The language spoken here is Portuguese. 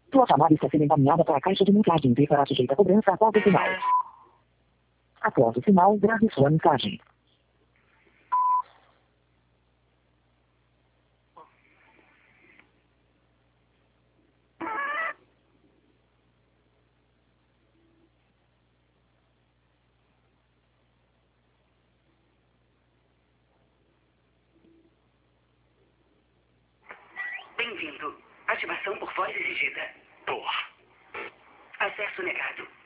Sua chamada está sendo encaminhada para a caixa de mensagens e será sujeita a cobrança após o sinal. Após o sinal, grave sua mensagem. Bem-vindo. Ativação por voz exigida. Acesso negado.